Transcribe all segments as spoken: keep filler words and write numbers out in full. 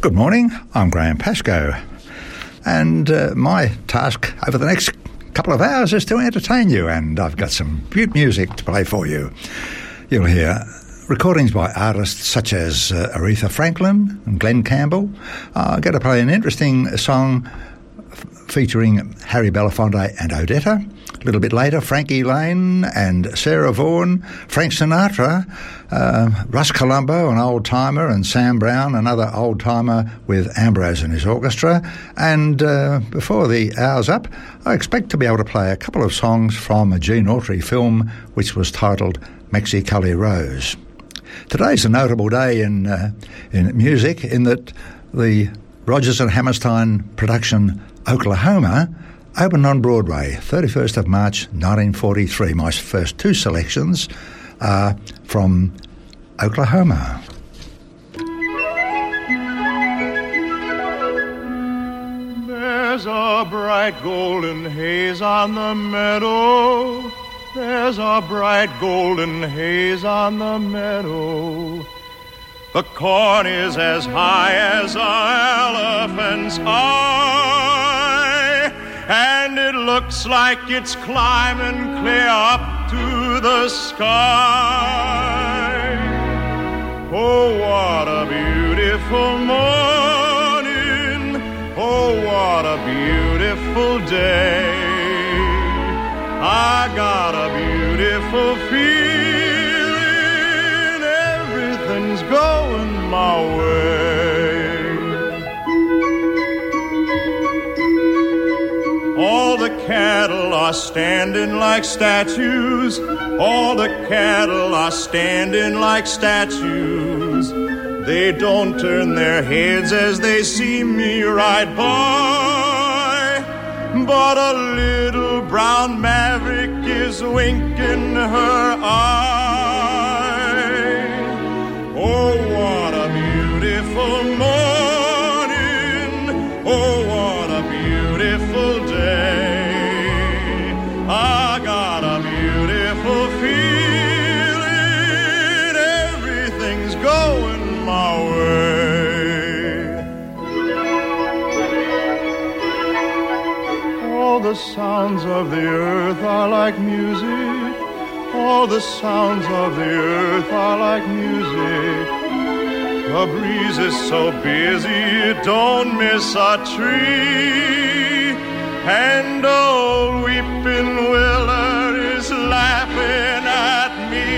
Good morning, I'm Graham Pascoe, and uh, my task over the next couple of hours is to entertain you, and I've got some beaut music to play for you. You'll hear recordings by artists such as uh, Aretha Franklin and Glenn Campbell. Uh, I'm going to play an interesting song f- featuring Harry Belafonte and Odetta. A little bit later, Frankie Lane and Sarah Vaughan, Frank Sinatra, uh, Russ Colombo, an old-timer, and Sam Brown, another old-timer with Ambrose and his orchestra. And uh, before the hour's up, I expect to be able to play a couple of songs from a Gene Autry film which was titled Mexicully Rose. Today's a notable day in, uh, in music in that the Rodgers and Hammerstein production Oklahoma opened on Broadway, thirty-first of March nineteen forty-three. My first two selections are from Oklahoma. There's a bright golden haze on the meadow. There's a bright golden haze on the meadow. The corn is as high as an elephant's eye, and it looks like it's climbing clear up to the sky. Oh, what a beautiful morning. Oh, what a beautiful day. I got a beautiful feeling. Everything's going my way. All the cattle are standing like statues. All the cattle are standing like statues. They don't turn their heads as they see me ride by. But a little brown maverick is winking her eye. Oh, what a beautiful morning. Oh, what a beautiful day. I got a beautiful feeling. Everything's going my way. All the sounds of the earth are like music. All the sounds of the earth are like music. The breeze is so busy it don't miss a tree. And old weeping willow is laughing at me.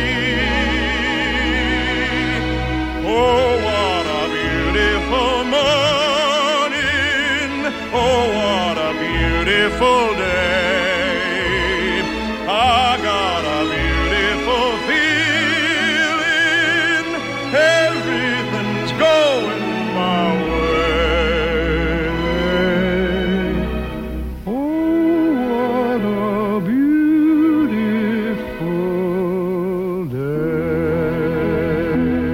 Oh, what a beautiful morning. Oh, what a beautiful day. I got a beautiful feeling. Everything's going my way. Oh, what a beautiful day.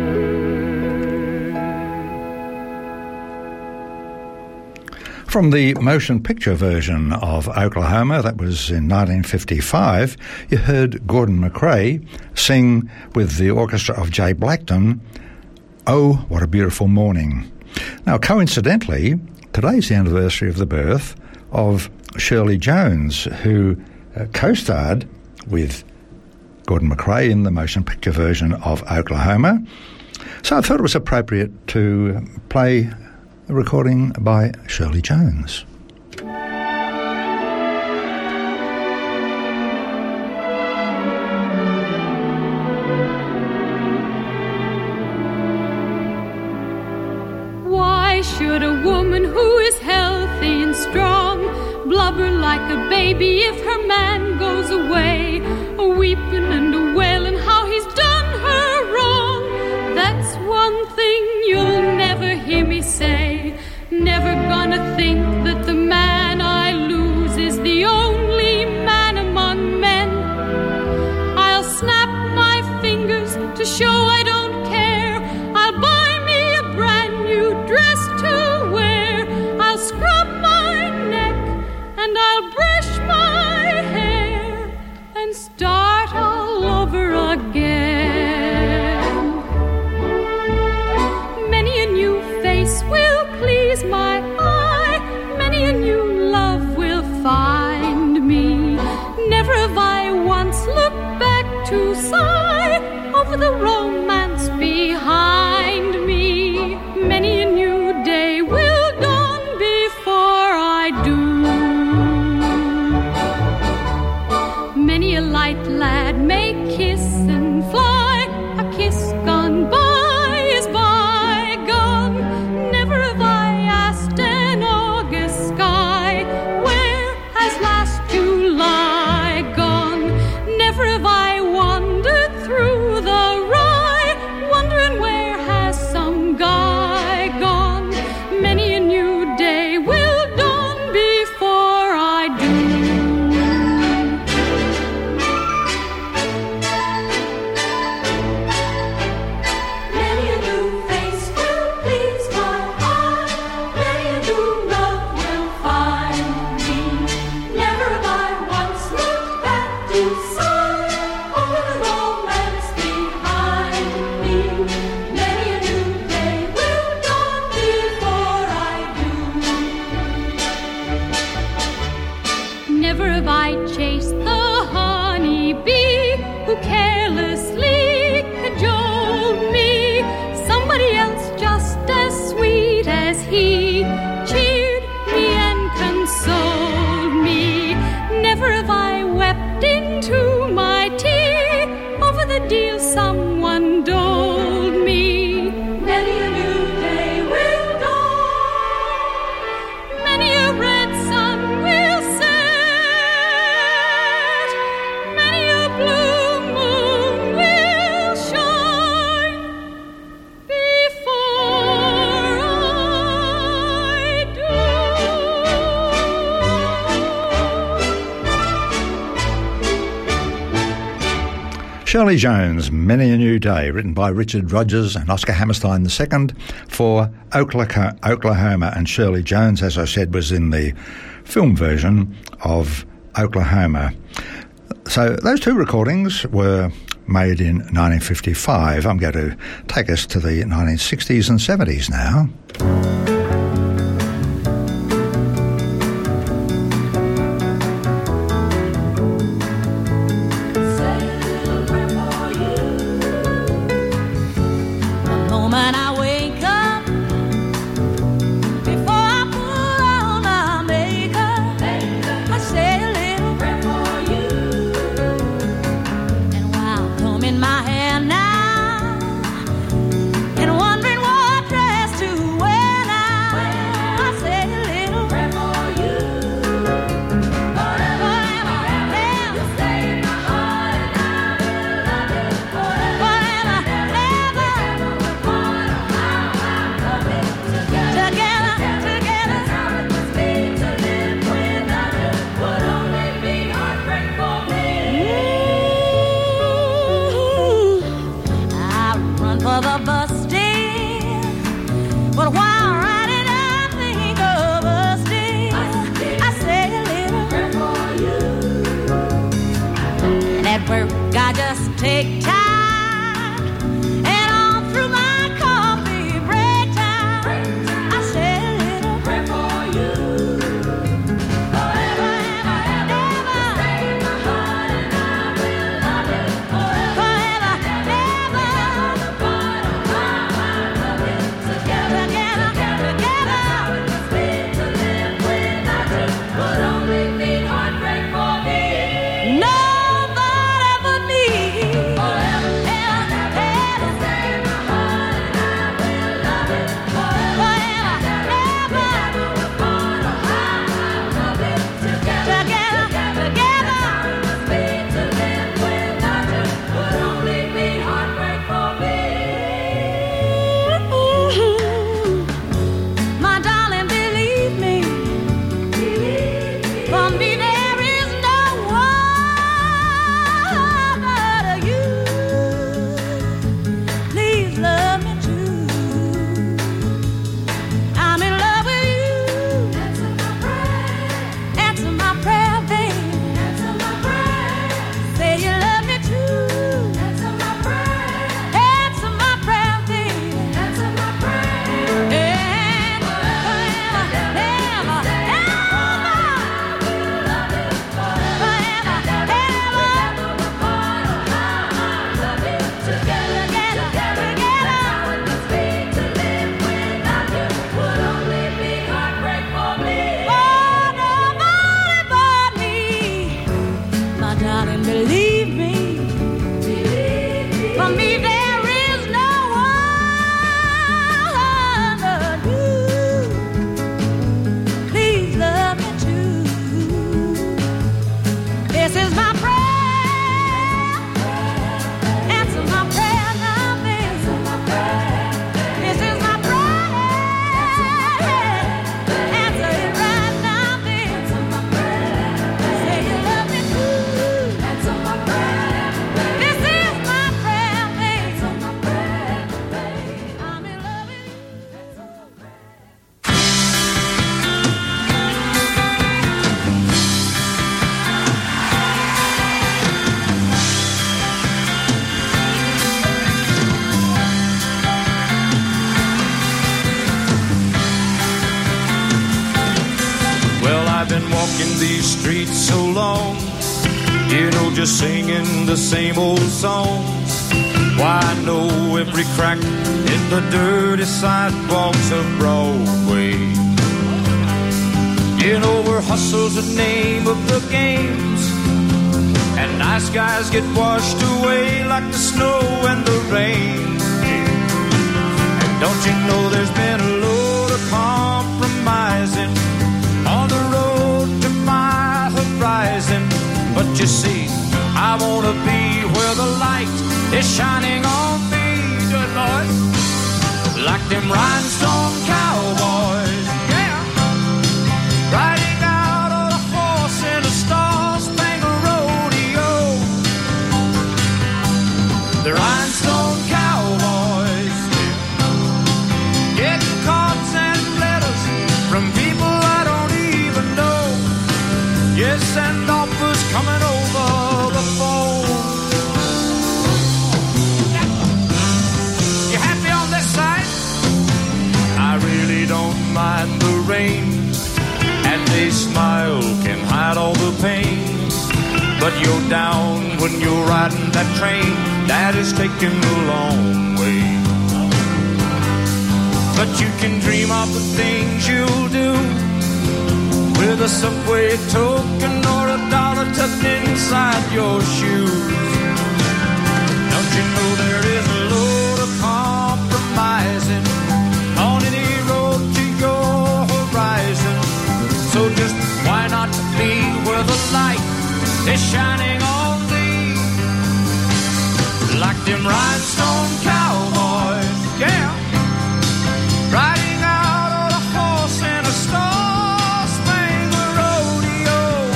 From the motion picture version of Oklahoma, that was in nineteen fifty-five, you heard Gordon McRae sing with the orchestra of Jay Blackton, Oh, What a Beautiful Morning. Now, coincidentally, today's the anniversary of the birth of Shirley Jones, who uh, co-starred with Gordon McRae in the motion picture version of Oklahoma. So I thought it was appropriate to play a recording by Shirley Jones. Why should a woman who is healthy and strong blubber like a baby if her man goes away, a-weeping and a-wailing how he's done her wrong? That's one thing you'll never hear me say. Never gonna think that the man I lose is the only man among men. I'll snap my fingers to show I don't care. I'll buy me a brand new dress to wear. I'll scrub my neck and I'll brush my hair and start all over again. please my eye. Many a new love will find me. Never have I once looked back to sigh over the romance behind me. Many a new day will dawn before I do. Many a light lad may kiss and fly. A kiss gone by is bygone. Never have I asked an August sky, where has last July gone? Never have I wandered through the rye, wondering where has some guy gone. Many a new day will dawn before I do. Many a new face will please my eye. Many a new love will find me. Never have I once looked back to sigh over the romance behind me. Many a new day will dawn before I do. Never have I chased the honey bee who carelessly cajoled me. Somebody else just as sweet as he cheered me and consoled me. Never have I wept into my tea over the deal someone doled me. Many a new day will dawn. Many a red sun will set. Many a blue moon will shine before I do. Shirley Jones, Many a New Day, written by Richard Rodgers and Oscar Hammerstein the second for Oklahoma, Oklahoma. And Shirley Jones, as I said, was in the film version of Oklahoma. So those two recordings were made in nineteen fifty-five. I'm going to take us to the nineteen sixties and seventies now. The moment I wake up, before I put on my makeup, I say a little prayer for you. And while combing my hair now, and wondering what dress to wear, been walking these streets so long, you know, just singing the same old songs. Why, I know every crack in the dirty sidewalks of Broadway. You know where hustle's the name of the games, and nice guys get washed away like the snow and the rain. And don't you know there's been a load of compromising on the road to my horizon. But you see, I wanna be where the light is shining on me, good Lord, like them rhinestone cowboys, yeah, riding out on a horse in a star-spangled rodeo. The rhinestone cowboys, getting cards and letters from people I don't even know. Yes, and offers coming over the phone. You happy on this side? I really don't mind the rain, and a smile can hide all the pain. But you're down when you're riding that train that is taking the long way. But you can dream of the things you'll do with a subway token or a dollar tucked inside your shoes. Don't you know there is a load of compromising on any road to your horizon? So just why not be where the light is shining on thee, like them rhinestone cowboys, yeah, riding out on a horse in a star-spangled rodeo.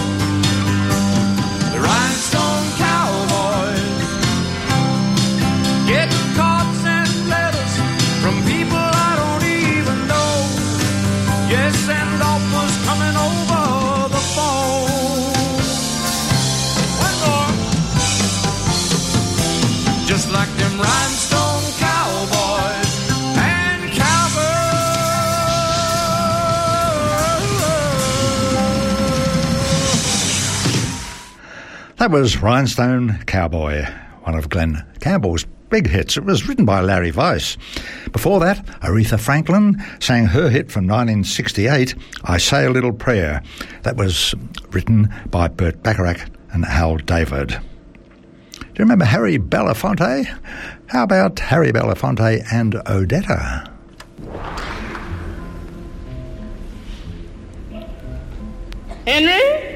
The rhinestone cowboys, getting cards and letters from people I don't even know. Yes, and offers coming over the phone. One more. Just like them rhinestone cowboys and cowgirls. That was Rhinestone Cowboy, one of Glenn Campbell's big hits. It was written by Larry Weiss. Before that, Aretha Franklin sang her hit from nineteen sixty-eight, I Say a Little Prayer. That was written by Burt Bacharach and Al David. Do you remember Harry Belafonte? How about Harry Belafonte and Odetta? Henry?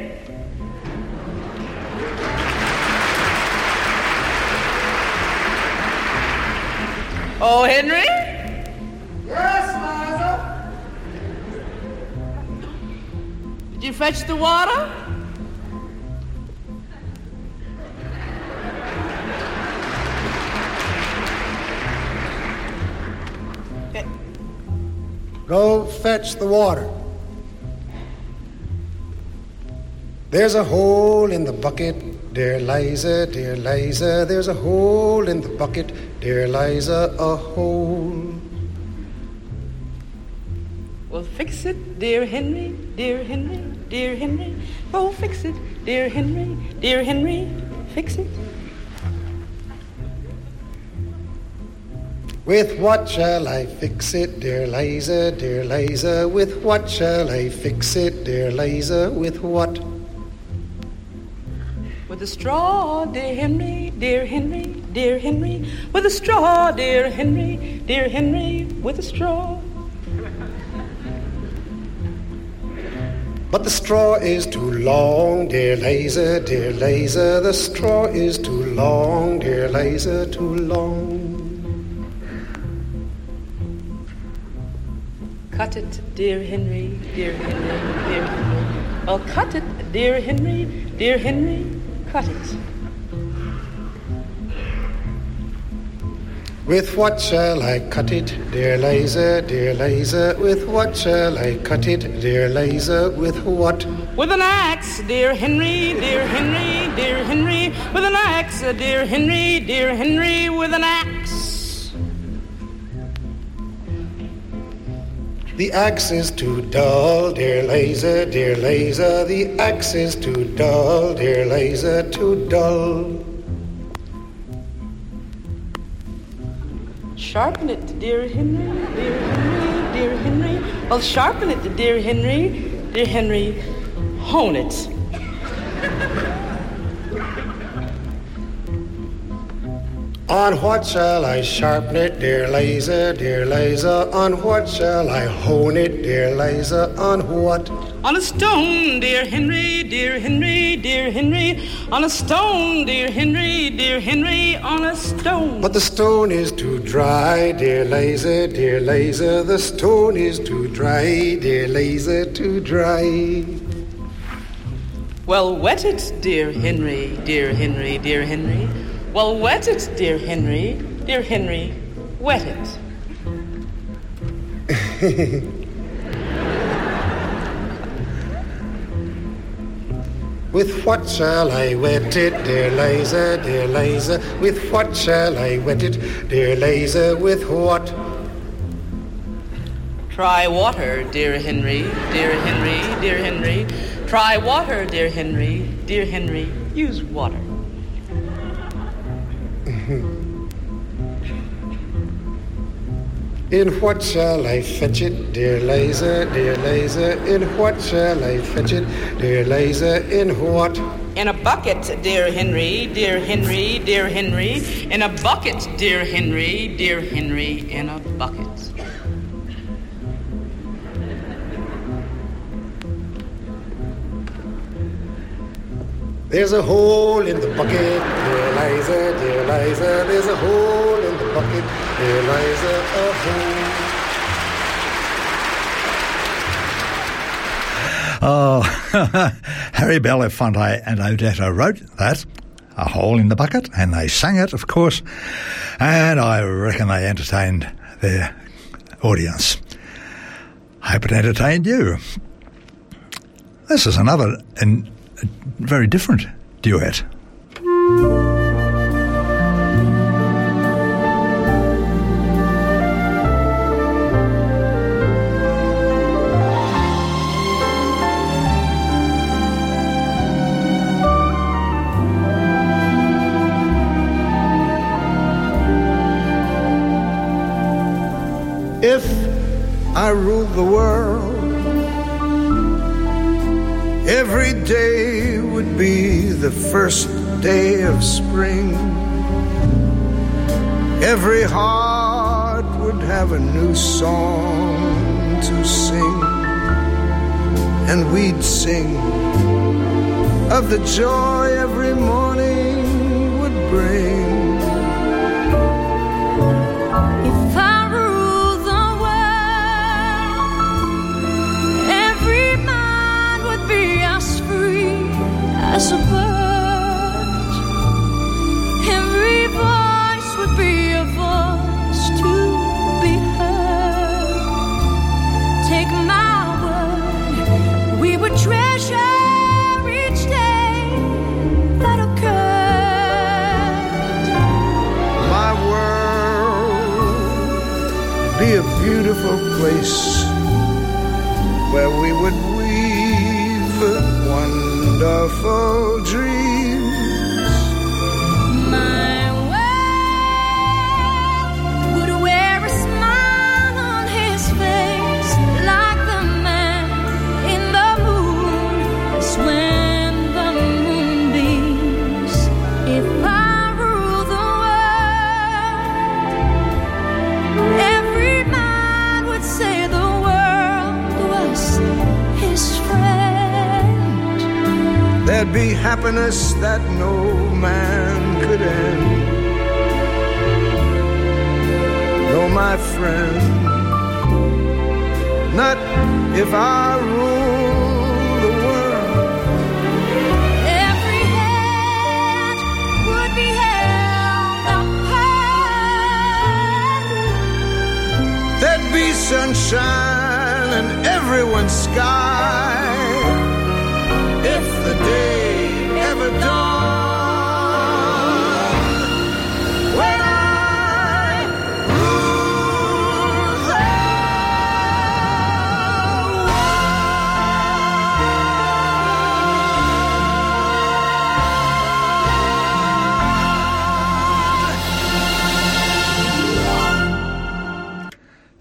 Oh, Henry? Yes, Liza. Did you fetch the water? Go fetch the water. There's a hole in the bucket, dear Liza, dear Liza. There's a hole in the bucket, dear Liza, a hole. Well, fix it, dear Henry, dear Henry, dear Henry. Oh, fix it, dear Henry, dear Henry, fix it. With what shall I fix it, dear Liza, dear Liza? With what shall I fix it, dear Liza? With what? With a straw, dear Henry, dear Henry, dear Henry. With a straw, dear Henry, dear Henry, with a straw. But the straw is too long, dear Liza, dear Liza. The straw is too long, dear Liza, too long. Cut it, dear Henry, dear Henry, dear Henry. Oh, cut it, dear Henry, dear Henry, cut it. With what shall I cut it, dear Liza, dear Liza? With what shall I cut it, dear Liza? With what? With an axe, dear Henry, dear Henry, dear Henry. With an axe, dear Henry, dear Henry, with an axe. The axe is too dull, dear laser, dear laser. The axe is too dull, dear laser, too dull. Sharpen it, dear Henry, dear Henry, dear Henry. Well, sharpen it, dear Henry, dear Henry. Hone it. On what shall I sharpen it, dear laser, dear laser? On what shall I hone it, dear laser? On what? On a stone, dear Henry, dear Henry, dear Henry. On a stone, dear Henry, dear Henry, on a stone. But the stone is too dry, dear laser, dear laser. The stone is too dry, dear laser, too dry. Well, wet it, dear Henry, dear Henry, dear Henry. Well, wet it, dear Henry, dear Henry, wet it. With what shall I wet it, dear laser, dear laser? With what shall I wet it, dear laser? With what? Try water, dear Henry, dear Henry, dear Henry. Try water, dear Henry, dear Henry. Use water. In what shall I fetch it, dear laser, dear laser? In what shall I fetch it, dear laser? In what? In a bucket, dear Henry, dear Henry, dear Henry. In a bucket, dear Henry, dear Henry, in a bucket. There's a hole in the bucket, dear Liza, dear Liza. There's a hole in the bucket, dear Liza, a hole. Oh, Harry Belafonte and Odetta wrote that, A Hole in the Bucket, and they sang it, of course, and I reckon they entertained their audience. Hope it entertained you. This is another in, a very different duet. If I ruled the world, every day would be the first day of spring. Every heart would have a new song to sing, and we'd sing of the joy every morning would bring. If I rule the world, every man would be as free as a bird. Every voice would be a voice to be heard. Take my word, we would treasure each day that occurred. My world be a beautiful place where we would weave wonderful dreams. My world would wear a smile on his face like the man in the moon is when the moon beams. If I rule the world, every man would say the world was his friend. There'd be happiness that no man could end. No, my friend, not if I rule the world. Every hand would be held up high. There'd be sunshine in everyone's sky if the day ever dawned when I rule the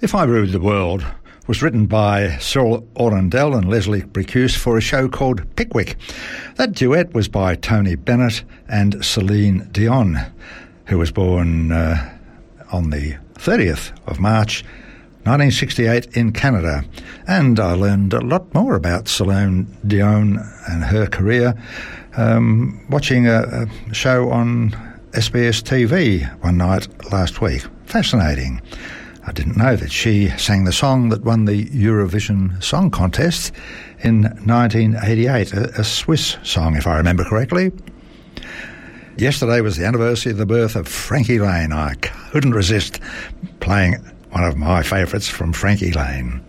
If I Ruled the World was written by Cyril Orlandell and Leslie Bricusse for a show called Pickwick. That duet was by Tony Bennett and Celine Dion, who was born uh, on the thirtieth of March nineteen sixty-eight in Canada. And I learned a lot more about Celine Dion and her career um, watching a, a show on S B S T V one night last week. Fascinating. I didn't know that she sang the song that won the Eurovision Song Contest in nineteen eighty-eight, a, a Swiss song, if I remember correctly. Yesterday was the anniversary of the birth of Frankie Lane. I couldn't resist playing one of my favourites from Frankie Lane.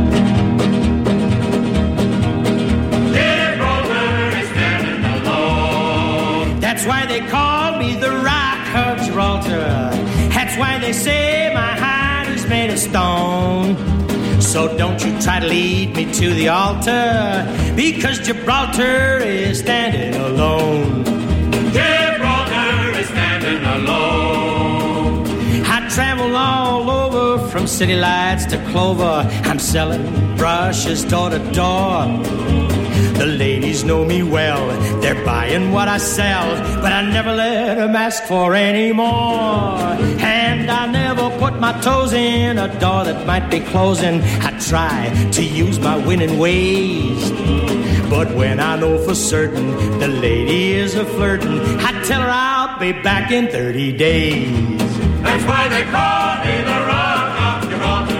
That's why they call me the Rock of Gibraltar. That's why they say my heart is made of stone. So don't you try to lead me to the altar, because Gibraltar is standing alone. Gibraltar is standing alone. I travel all over from city lights to Clover. I'm selling brushes door to door. The ladies know me well, they're buying what I sell, but I never let them ask for any more. And I never put my toes in a door that might be closing. I try to use my winning ways, but when I know for certain the lady is a flirtin', I tell her I'll be back in thirty days. That's why they call me the Rock of Gibraltar.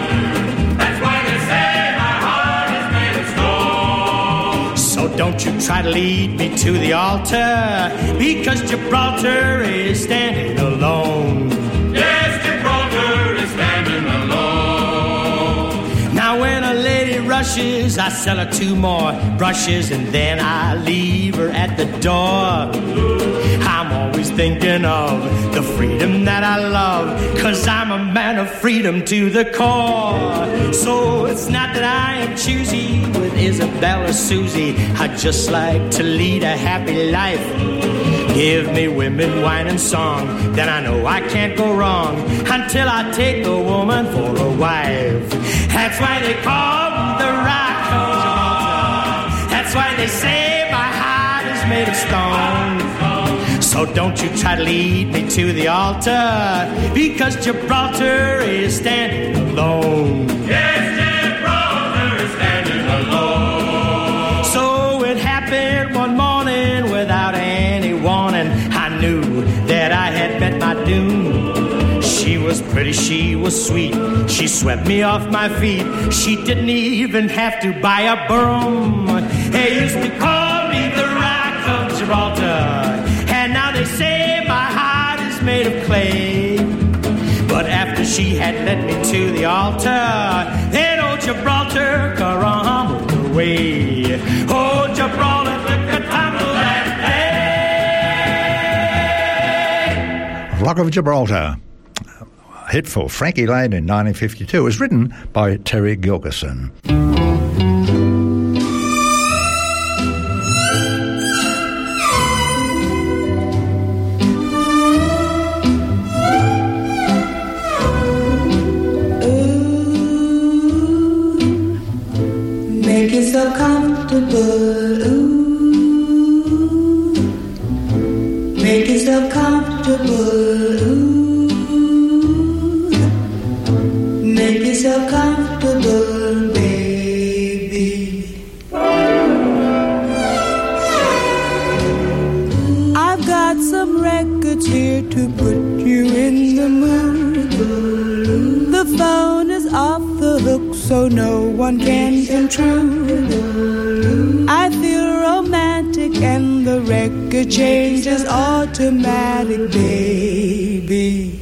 Don't you try to lead me to the altar, because Gibraltar is standing alone. Yes, Gibraltar is standing alone. Now when a lady rushes, I sell her two more brushes, and then I leave her at the door. I'm always thinking of the freedom that I love, 'cause I'm a man of freedom to the core. So it's not that I am choosy with Isabel or Susie, I just like to lead a happy life. Give me women, wine and song, then I know I can't go wrong, until I take a woman for a wife. That's why they call me the Rock of Gibraltar. That's why they say my heart is made of stone. So don't you try to lead me to the altar, because Gibraltar is standing alone. Yes, Gibraltar is standing alone. So it happened one morning without any warning. I knew that I had met my doom. She was pretty, she was sweet, she swept me off my feet. She didn't even have to buy a broom. They used to call me the Rock of Gibraltar, and now they say my heart is made of clay. But after she had led me to the altar, then old Gibraltar crumbled away. Oh, Gibraltar took a tumble that day. Rock of Gibraltar, a hit for Frankie Lane in nineteen fifty-two, was written by Terry Gilkyson. Make yourself comfortable, ooh. Make yourself comfortable, ooh. Make yourself comfortable, baby. I've got some records here to put you in the mood. The phone is off the hook, so no one can intrude. I feel romantic and the record changes automatic, baby.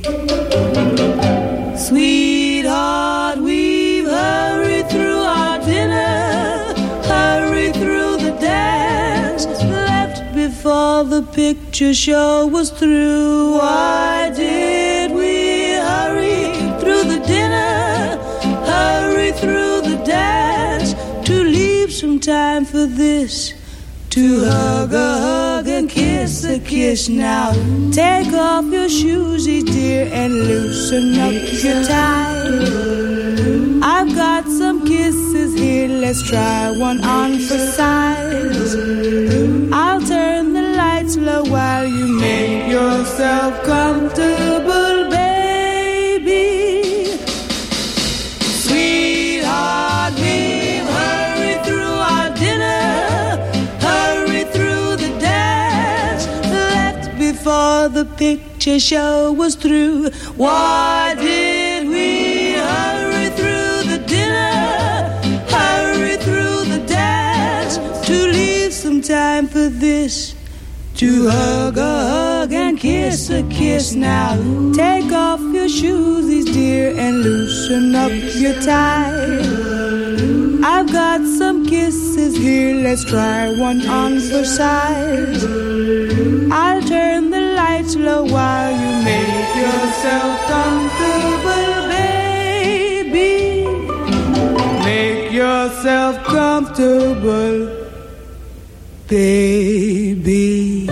Sweetheart, we've hurried through our dinner, hurried through the dance, left before the picture show was through. Why did we hurry through the dinner, hurry through the dance, to leave some time for this, to hug a hug and kiss a kiss? Now take off your shoesies, dear, and loosen up your tie. I've got some kisses here, let's try one on for size. I'll turn the lights low while you make yourself comfortable, baby. Sweetheart, we've hurried through our dinner, hurried through the dance, left before the picture show was through. Why did we hurry through the dinner, hurry through the dance, to leave some time for this, to hug a hug and kiss a kiss. Now take off your shoes, dear, and loosen up your tie. I've got some kisses here, let's try one on for size. I'll turn the lights low while you make yourself comfortable, baby. Make yourself comfortable, baby.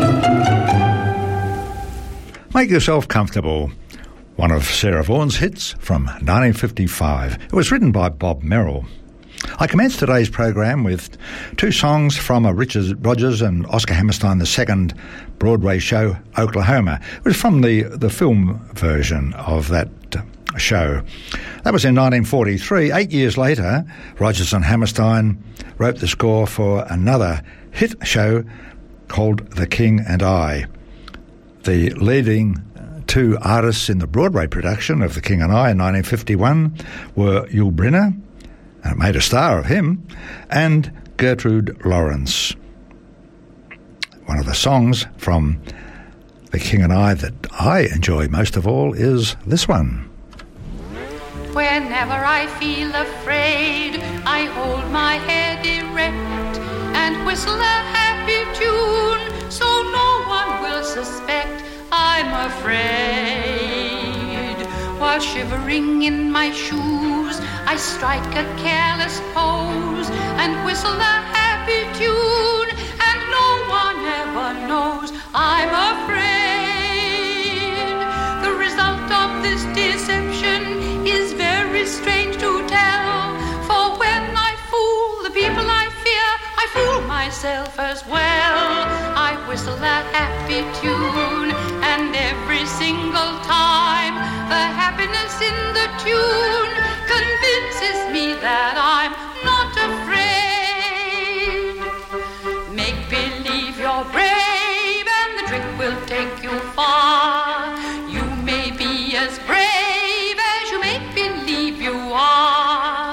Make Yourself Comfortable, one of Sarah Vaughan's hits from nineteen fifty-five. It was written by Bob Merrill. I commenced today's program with two songs from a Richard Rodgers and Oscar Hammerstein the second Broadway show, Oklahoma. It was from the, the film version of that show. That was in nineteen forty-three. Eight years later, Rodgers and Hammerstein wrote the score for another hit show called The King and I. The leading two artists in the Broadway production of The King and I in nineteen fifty-one were Yul Brynner, and it made a star of him, and Gertrude Lawrence. One of the songs from The King and I that I enjoy most of all is this one. Whenever I feel afraid, I hold my head erect and whistle a happy tune, so no one will suspect I'm afraid. While shivering in my shoes, I strike a careless pose and whistle a happy tune, and no one ever knows I'm afraid. The result of this deception is very strange to tell, for when I fool the people I fear, I fool myself as well. I whistle a happy tune, and every single time the happiness in the tune convinces me that I'm not afraid. Make believe you're brave and the trick will take you far. You may be as brave as you make believe you are.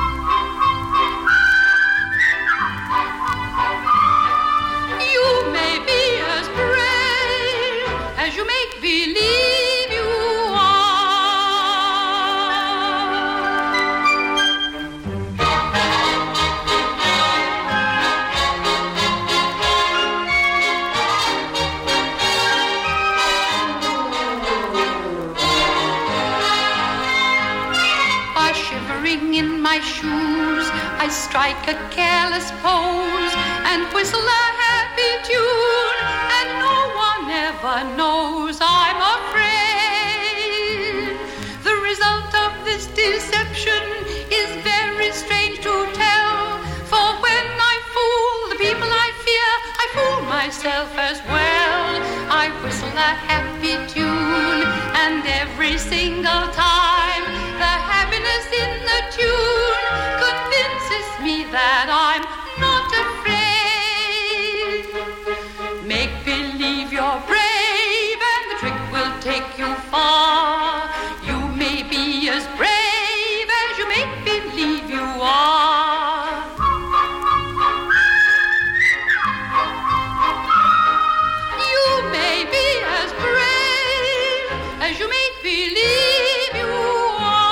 You may be as brave as you make believe you my shoes, I strike a careless pose and whistle a happy tune, and no one ever knows I'm afraid. The result of this deception is very strange to tell, for when I fool the people I fear, I fool myself as well. I whistle a happy tune, and every single time the happiness in the tune convinces me that I'm not afraid. Make believe you're brave and the trick will take you far. You may be as brave as you make believe you are. You may be as brave as you make believe you are.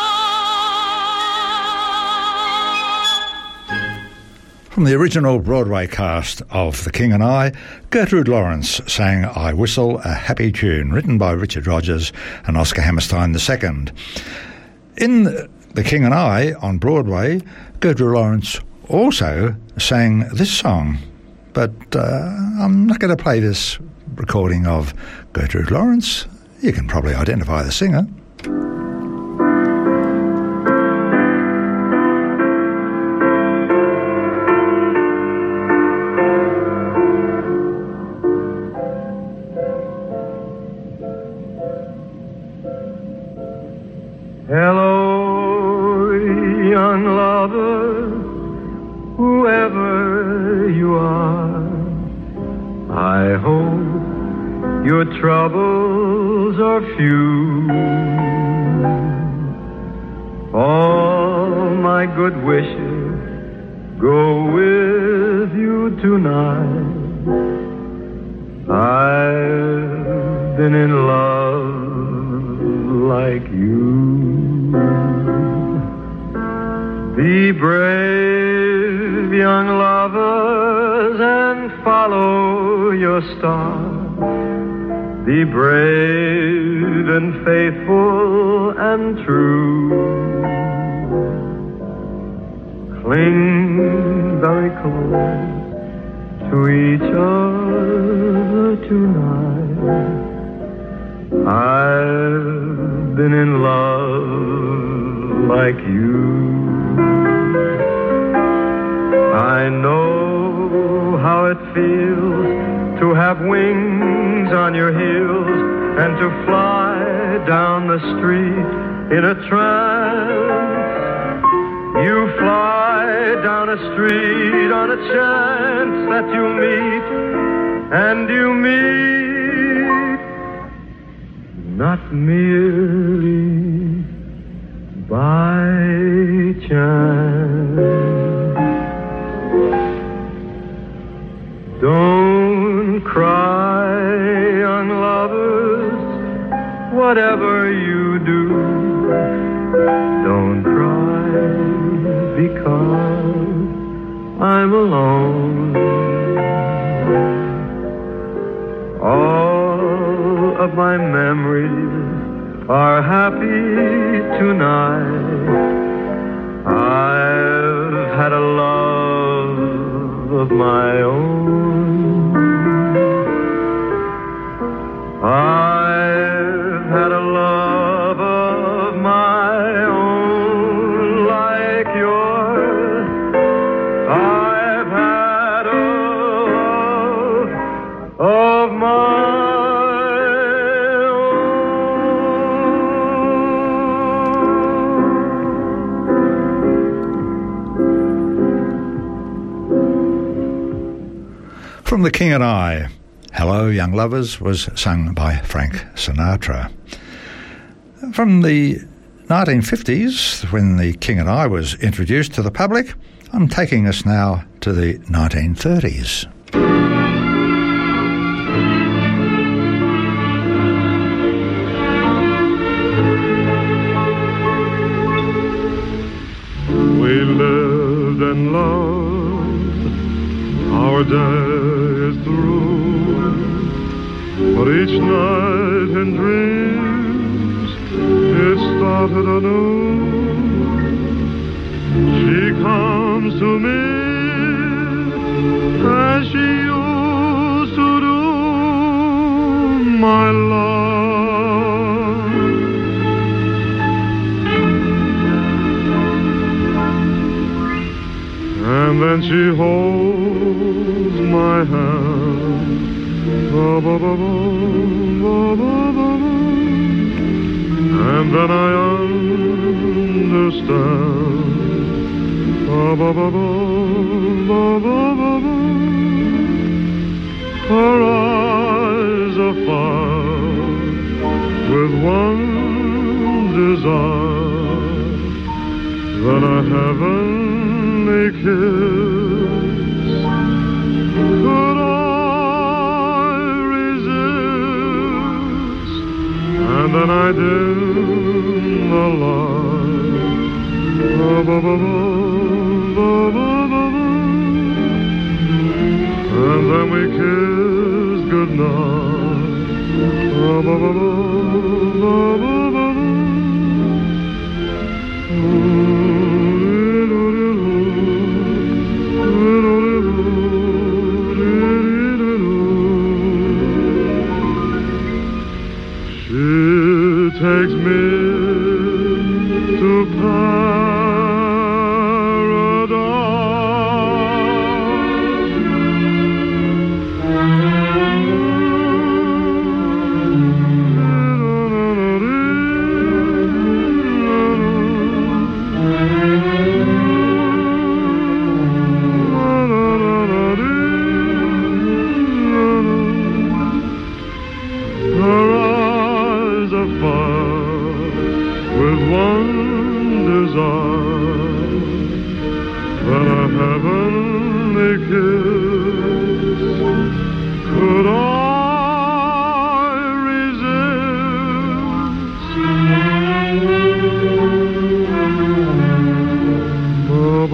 From the original Broadway cast of The King and I, Gertrude Lawrence sang I Whistle a Happy Tune, written by Richard Rodgers and Oscar Hammerstein the second. In The King and I on Broadway, Gertrude Lawrence also sang this song, but uh, I'm not going to play this recording of Gertrude Lawrence. You can probably identify the singer. wherever you are. I hope your troubles are few. All my good wishes go with you tonight. I've been in love like you. Be brave, young lovers, and follow your star. Be brave and faithful and true. Cling very close to each other tonight. I've been in love like you. I know how it feels to have wings on your heels and to fly down the street in a trance. You fly down a street on a chance that you'll meet, and you meet not merely by chance. Don't cry, young lovers, whatever you do. Don't cry because I'm alone. All of my memories are happy tonight. I've had a love of my own. I've had a love of my own like yours. I've had a love of my own. From The King and I, Hello, Young Lovers was sung by Frank Sinatra. From the nineteen fifties, when The King and I was introduced to the public, I'm taking us now to the nineteen thirties. We lived and loved, our day is through. But each night in dreams it started anew. She comes to me as she used to do, my love. And then she holds my hand. And then I understand. Her eyes are filled with one desire, then a heavenly kiss. Could I and then I dim the light. And then we kissed goodnight. Takes me to paradise.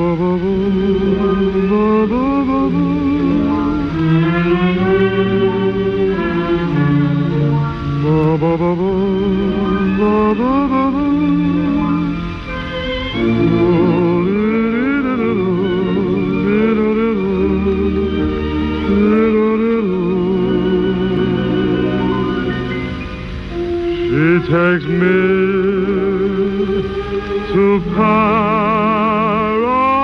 She takes me to paradise.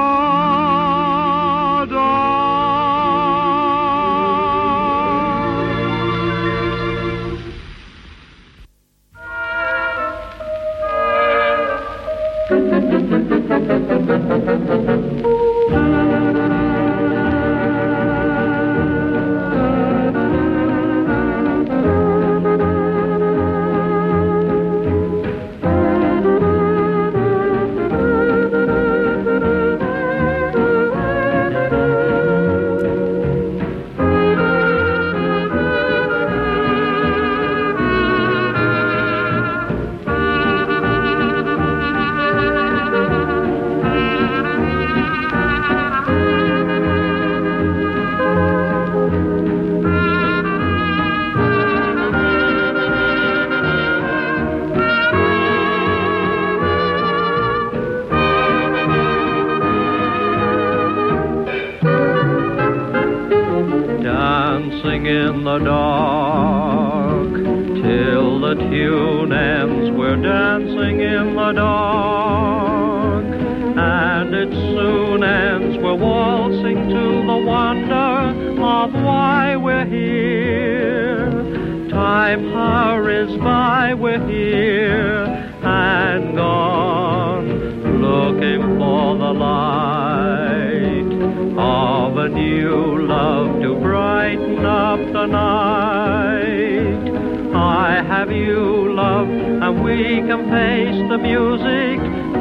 Dancing in the dark till the tune ends. We're dancing in the dark, and it soon ends. We're waltzing to the wonder of why we're here. Time hurries by, we're here and gone, looking for the light of a new love to brighten up the night. I have you, love, and we can face the music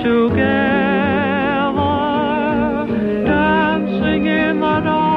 together, dancing in the dark.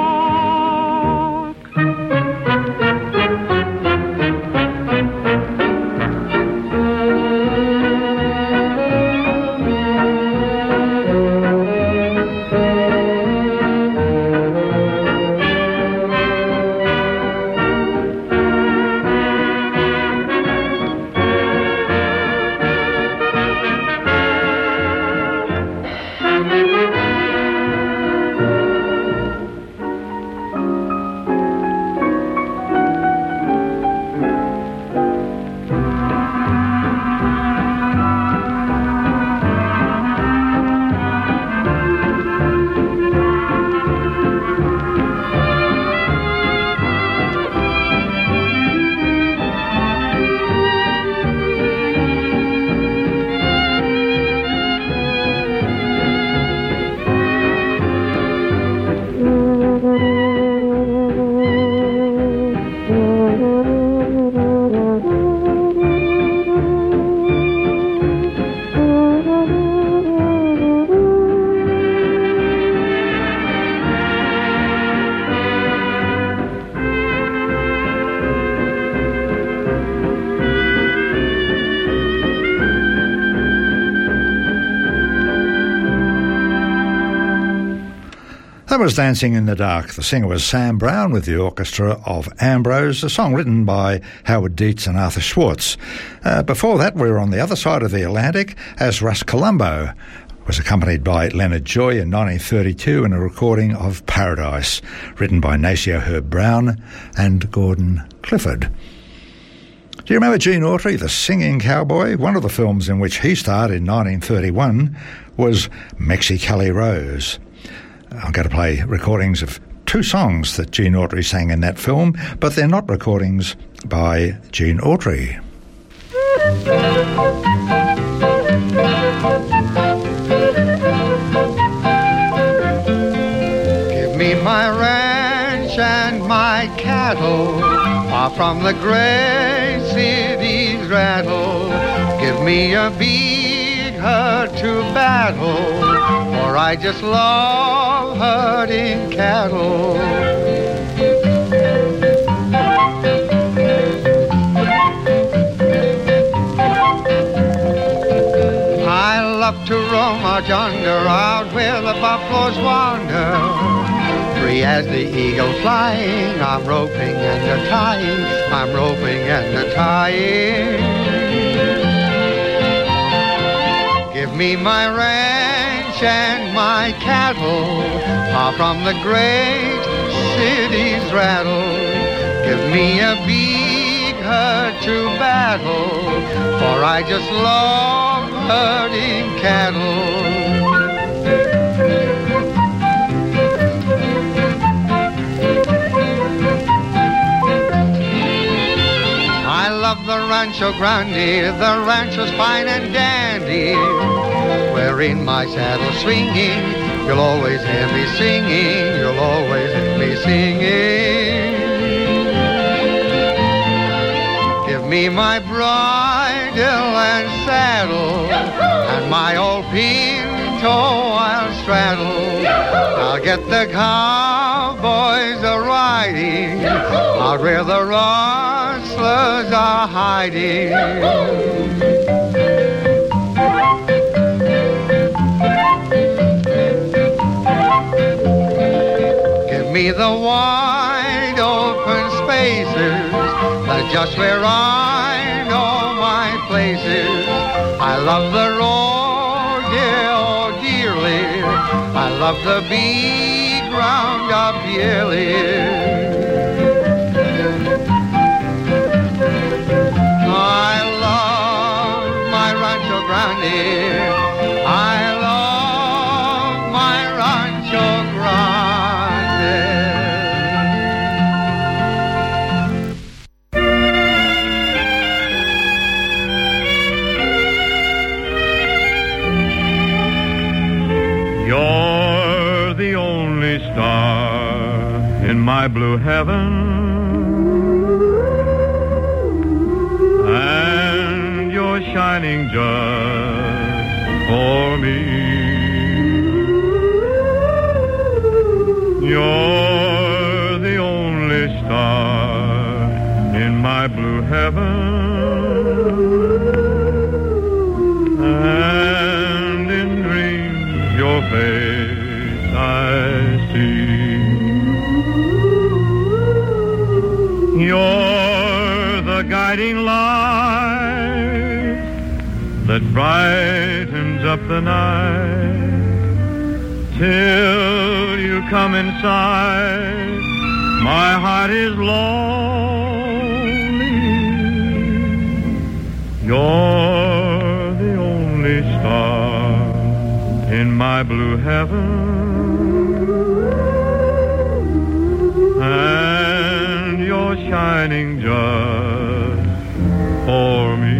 That was Dancing in the Dark. The singer was Sam Brown with the orchestra of Ambrose, a song written by Howard Dietz and Arthur Schwartz. Uh, before that, we were on the other side of the Atlantic as Russ Columbo was accompanied by Leonard Joy in nineteen thirty-two in a recording of Paradise, written by Nacio Herb Brown and Gordon Clifford. Do you remember Gene Autry, the singing cowboy? One of the films in which he starred in nineteen thirty-one was Mexicali Rose. I'm going to play recordings of two songs that Gene Autry sang in that film, but they're not recordings by Gene Autry. Give me my ranch and my cattle, far from the great city's rattle. Give me a big herd to battle, for I just love herding cattle. I love to roam out yonder, out where the buffalo flows wander, free as the eagle flying. I'm roping and a tying, I'm roping and a tying. Give me my ranch and my cattle, far from the great city's rattle. Give me a big herd to battle, for I just love herding cattle. I love the Rancho Grande, the rancho's fine and dandy, where in my saddle swinging, you'll always hear me singing, you'll always hear me singing. Give me my bridle and saddle, and my old pinto I'll straddle. I'll get the cowboys a-riding out where the rustlers are hiding. Give me the wide open spaces, that's just where I know my places. I love the road, dear, oh dearly. I love the big round up yearly. I love my Rancho Grande. I love my Rancho Grande. You're the only star in my blue heaven, and you're shining just for me. You're the only star in my blue heaven, and in dreams your face I see. You're the guiding light that brightens up the night, till you come inside. My heart is lonely. You're the only star in my blue heaven, and you're shining just for me.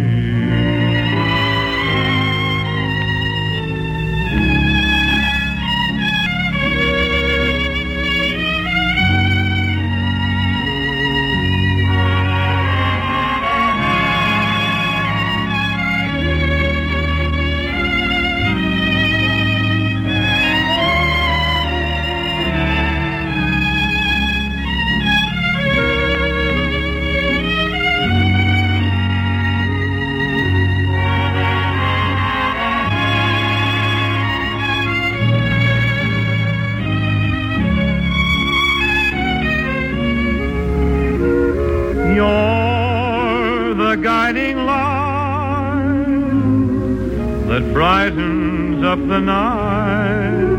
Guiding light that brightens up the night,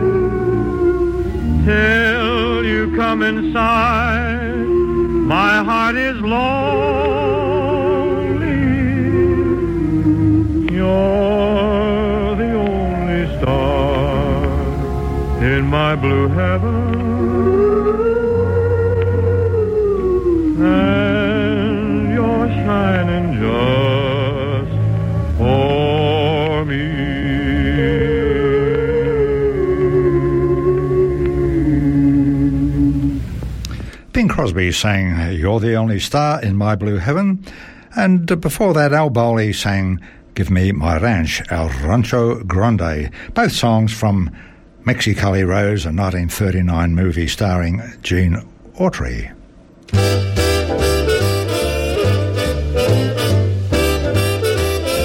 till you come inside. My heart is lonely. You're the only star in my blue heaven, and you're shining just for me. Bing Crosby sang You're the Only Star in My Blue Heaven, and before that Al Bowley sang Give Me My Ranch, El Rancho Grande, both songs from Mexicali Rose, a nineteen thirty-nine movie starring Gene Autry.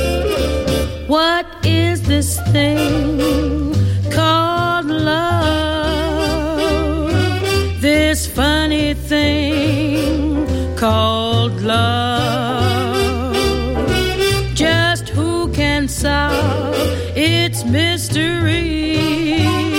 What is this thing called love? funny thing called love. Just who can solve its mystery?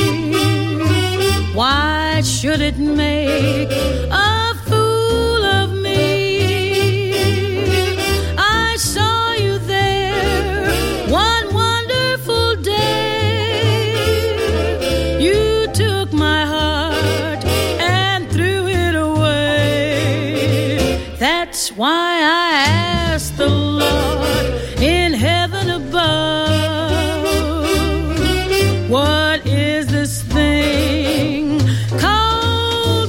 Why should it make a fool of me? I saw you there one wonderful day. You took my heart and threw it away. That's why I asked the Lord in heaven above, what is this thing called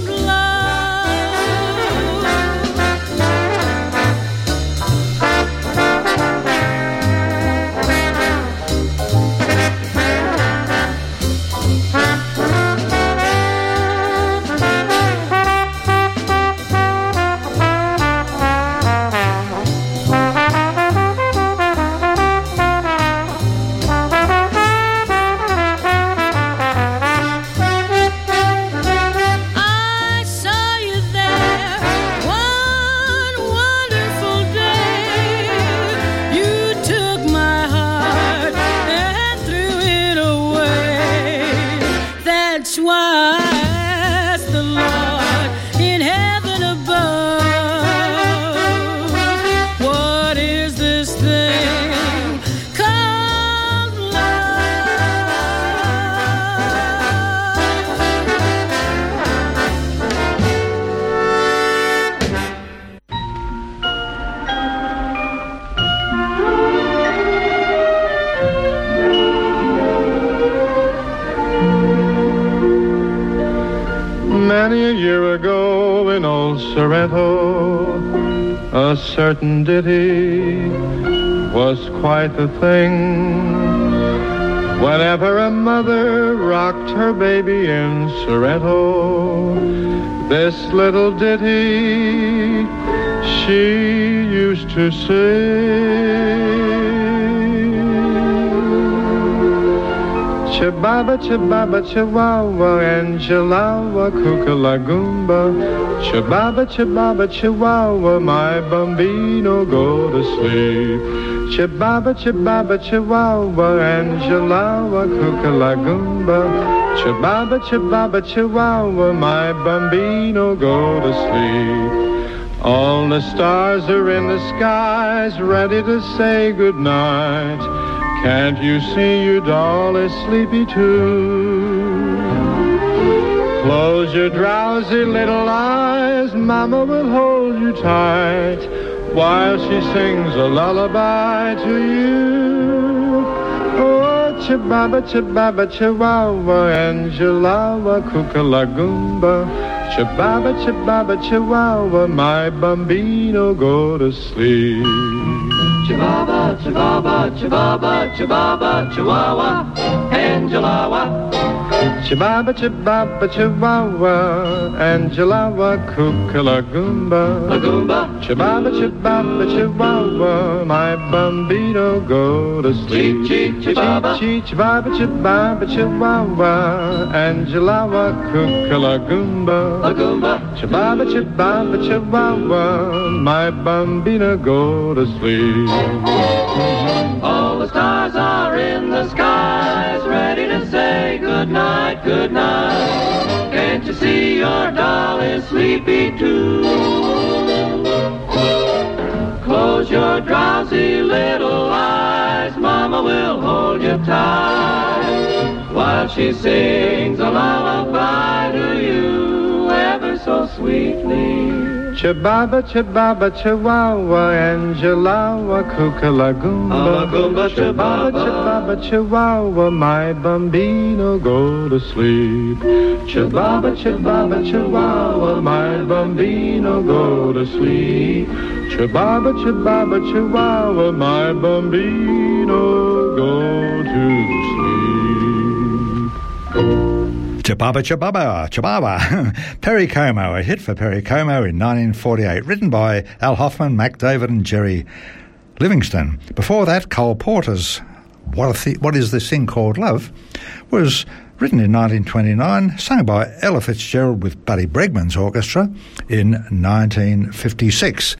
Many a year ago in old Sorrento, a certain ditty was quite the thing. Whenever a mother rocked her baby in Sorrento, this little ditty she used to sing. Chibaba, chibaba, chihuahua, Angelawa, kookalagumba. Chibaba, chibaba, chihuahua, my bambino, go to sleep. Chibaba, chibaba, chihuahua, Angelawa, kookalagumba. Chibaba, chibaba, chihuahua, my bambino, go to sleep. All the stars are in the skies, ready to say goodnight. Can't you see your doll is sleepy too? Close your drowsy little eyes, Mama will hold you tight while she sings a lullaby to you. Oh, chibaba, chibaba, chihuahua, Angelawa, kookalagumba. Chibaba, chibaba, chihuahua, my bambino, go to sleep. Chibaba, chibaba, chibaba, chibaba, chihuahua, Angelawa. Chibaba, chibaba, chihuahua, Angelawa, kookalagumba. Agumba. Chibaba, chibaba, chihuahua, my bambino, go to sleep. Chee, chee, chibaba. Chee, chee, chibaba, chibaba, chihuahua, Angelawa, kookalagumba. Agumba. Chibaba, chibaba, chihuahua, my bambino, go to sleep. All the stars are in the skies, ready to say good night, good night. Can't you see your doll is sleepy too? Close your drowsy little eyes, Mama will hold you tight while she sings a lullaby to you ever so sweetly. Chibaba, chibaba, chihuahua, Angelawa, kookalagumba. Agumba, Chibaba, chibaba, chihuahua, my bambino, go to sleep. Chibaba, chibaba, chihuahua, my bambino, go to sleep. Chibaba, chibaba, chihuahua, my bambino, go to sleep. Chibaba, Chibaba, Chibaba. Perry Como, a hit for Perry Como in nineteen forty-eight, written by Al Hoffman, Mac David and Jerry Livingston. Before that, Cole Porter's What, a Th- what Is This Thing Called Love was Written in nineteen twenty-nine, sung by Ella Fitzgerald with Buddy Bregman's orchestra in nineteen fifty-six.